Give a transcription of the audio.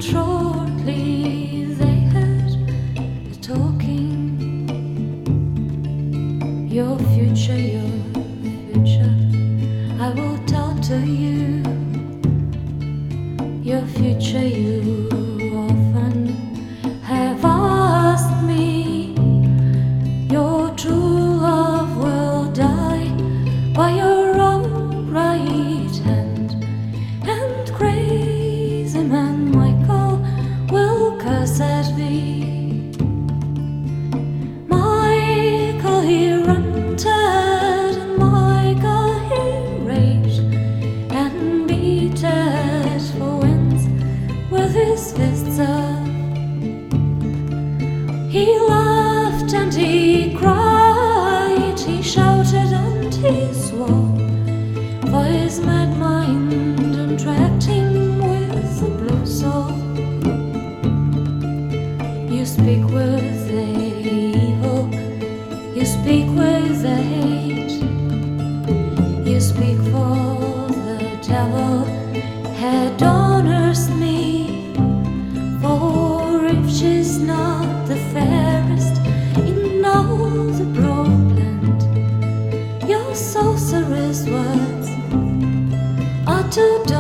shortly they heard the talking. Your future, I will tell to you. Your future, you often have asked me. Your true love will die by your own right hand, and crazy man Michael will curse at me. Michael, he ranted, and Michael, he raged and beat at for winds with his fists up. He laughed and he cried, he shouted and he swore, for his mad mind entrapped him with the blue soul. You speak with the evil, you speak with the hate, you speak for the devil had honors me. For if she's not the fairest in all the broad land, your sorceress words are too dark.